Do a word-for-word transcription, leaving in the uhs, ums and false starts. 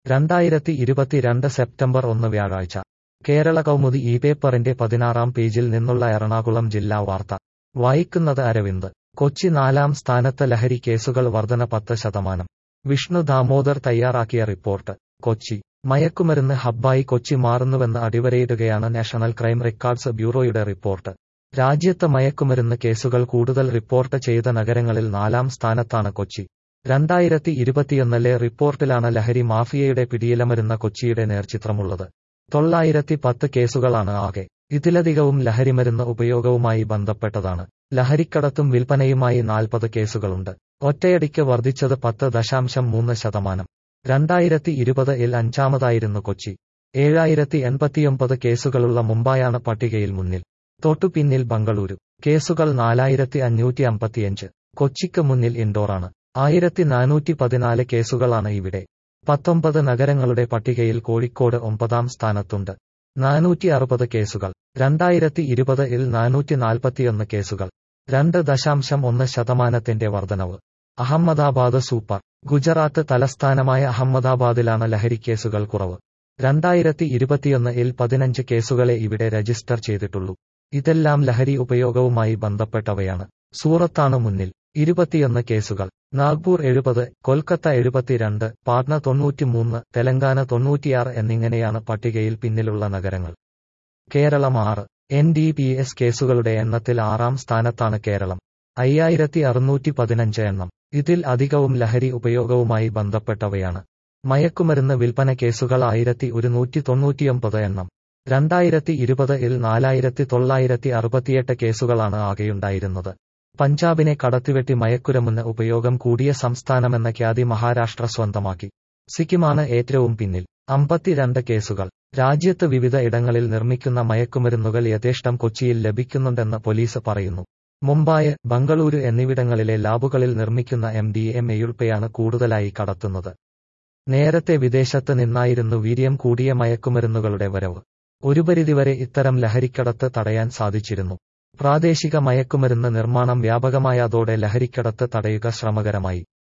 രണ്ടായിരത്തി ഇരുപത്തിരണ്ട് സെപ്റ്റംബർ ഒന്ന് വ്യാഴാഴ്ച കേരള കൗമുദി ഈ പേപ്പറിന്റെ പതിനാറാം പേജിൽ നിന്നുള്ള എറണാകുളം ജില്ലാ വാർത്ത വായിക്കുന്നത് അരവിന്ദ്. കൊച്ചി നാലാം സ്ഥാനത്ത്, ലഹരി കേസുകൾ വർധന പത്ത് ശതമാനം. വിഷ്ണു ദാമോദർ തയ്യാറാക്കിയ റിപ്പോർട്ട്. കൊച്ചി. മയക്കുമരുന്ന് ഹബ്ബായി കൊച്ചി മാറുന്നുവെന്ന് അടിവരയിടുകയാണ് നാഷണൽ ക്രൈം റെക്കോർഡ്സ് ബ്യൂറോയുടെ റിപ്പോർട്ട്. രാജ്യത്ത് മയക്കുമരുന്ന് കേസുകൾ കൂടുതൽ റിപ്പോർട്ട് ചെയ്ത നഗരങ്ങളിൽ നാലാം സ്ഥാനത്താണ് കൊച്ചി. രണ്ടായിരത്തി ഇരുപത്തിയൊന്നിലെ റിപ്പോർട്ടിലാണ് ലഹരി മാഫിയയുടെ പിടിയിലമരുന്ന കൊച്ചിയുടെ നേർചിത്രമുള്ളത്. തൊള്ളായിരത്തി പത്ത് കേസുകളാണ് ആകെ. ഇതിലധികവും ലഹരിമരുന്ന് ഉപയോഗവുമായി ബന്ധപ്പെട്ടതാണ്. ലഹരിക്കടത്തും വിൽപ്പനയുമായി നാൽപ്പത് കേസുകളുണ്ട്. ഒറ്റയടിക്ക് വർദ്ധിച്ചത് പത്ത് ദശാംശം മൂന്ന് ശതമാനം. രണ്ടായിരത്തി ഇരുപത് ഇൽ അഞ്ചാമതായിരുന്നു കൊച്ചി. ഏഴായിരത്തി എൺപത്തിയൊമ്പത് കേസുകളുള്ള മുംബൈയാണ് പട്ടികയിൽ മുന്നിൽ. തൊട്ടുപിന്നിൽ ബംഗളൂരു. കേസുകൾ നാലായിരത്തി അഞ്ഞൂറ്റി അമ്പത്തിയഞ്ച്. കൊച്ചിക്ക് മുന്നിൽ ഇൻഡോറാണ്. ആയിരത്തി നാനൂറ്റി പതിനാല് കേസുകളാണ് ഇവിടെ. പത്തൊമ്പത് നഗരങ്ങളുടെ പട്ടികയിൽ കോഴിക്കോട് ഒമ്പതാം സ്ഥാനത്തുണ്ട്. നാനൂറ്റി അറുപത് കേസുകൾ. രണ്ടായിരത്തി ഇരുപത് ഇൽ നാനൂറ്റി നാൽപ്പത്തിയൊന്ന് കേസുകൾ. രണ്ട് ദശാംശം ഒന്ന് ശതമാനത്തിന്റെ വർധനവ്. അഹമ്മദാബാദ് സൂപ്പർ. ഗുജറാത്ത് തലസ്ഥാനമായ അഹമ്മദാബാദിലാണ് ലഹരിക്കേസുകൾ കുറവ്. രണ്ടായിരത്തി ഇരുപത്തിയൊന്ന് ഇൽ പതിനഞ്ച് കേസുകളെ ഇവിടെ രജിസ്റ്റർ ചെയ്തിട്ടുള്ളൂ. ഇതെല്ലാം ലഹരി ഉപയോഗവുമായി ബന്ധപ്പെട്ടവയാണ്. സൂറത്താണ് മുന്നിൽ. ഇരുപത്തിയൊന്ന് കേസുകൾ. നാഗ്പൂർ എഴുപത്, കൊൽക്കത്ത എഴുപത്തിരണ്ട്, പാട്ന തൊണ്ണൂറ്റിമൂന്ന്, തെലങ്കാന തൊണ്ണൂറ്റിയാറ് എന്നിങ്ങനെയാണ് പട്ടികയിൽ പിന്നിലുള്ള നഗരങ്ങൾ. കേരളം ആറ്. എൻ ഡി പി എസ് കേസുകളുടെ എണ്ണത്തിൽ ആറാം സ്ഥാനത്താണ് കേരളം. അയ്യായിരത്തി അറുന്നൂറ്റി പതിനഞ്ച് എണ്ണം. ഇതിൽ അധികവും ലഹരി ഉപയോഗവുമായി ബന്ധപ്പെട്ടവയാണ്. മയക്കുമരുന്ന് വിൽപ്പന കേസുകൾ ആയിരത്തി ഒരുന്നൂറ്റി തൊണ്ണൂറ്റിയൊമ്പത് എണ്ണം. രണ്ടായിരത്തി ഇരുപത് ഇൽ നാലായിരത്തി തൊള്ളായിരത്തി അറുപത്തിയെട്ട് കേസുകളാണ് ആകെയുണ്ടായിരുന്നത്. പഞ്ചാബിനെ കടത്തിവെട്ടി മയക്കുമരുന്ന് ഉപയോഗം കൂടിയ സംസ്ഥാനമെന്ന ഖ്യാതി മഹാരാഷ്ട്ര സ്വന്തമാക്കി. സിക്കിമാണ് ഏറ്റവും പിന്നിൽ. അമ്പത്തിരണ്ട് കേസുകൾ. രാജ്യത്ത് വിവിധ ഇടങ്ങളിൽ നിർമ്മിക്കുന്ന മയക്കുമരുന്നുകൾ യഥേഷ്ടം കൊച്ചിയിൽ ലഭിക്കുന്നുണ്ടെന്ന് പോലീസ് പറയുന്നു. മുംബൈ, ബംഗളൂരു എന്നിവിടങ്ങളിലെ ലാബുകളിൽ നിർമ്മിക്കുന്ന എം ഡി എം എയുൾപ്പെയാണ് കൂടുതലായി കടത്തുന്നത്. നേരത്തെ വിദേശത്ത് നിന്നായിരുന്നു വീര്യം കൂടിയ മയക്കുമരുന്നുകളുടെ വരവ്. ഒരു പരിധിവരെ ഇത്തരം ലഹരിക്കടത്ത് തടയാൻ സാധിച്ചിരുന്നു. പ്രാദേശിക മയക്കുമരുന്ന് നിർമ്മാണം വ്യാപകമായതോടെ ലഹരിക്കടത്ത് തടയുക ശ്രമകരമായി.